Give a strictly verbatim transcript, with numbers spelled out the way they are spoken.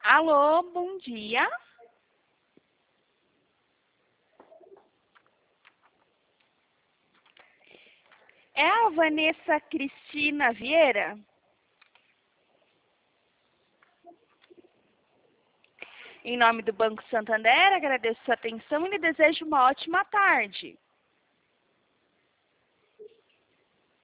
Alô, bom dia. É a Vanessa Cristina Vieira? Em nome do Banco Santander, agradeço sua atenção e lhe desejo uma ótima tarde.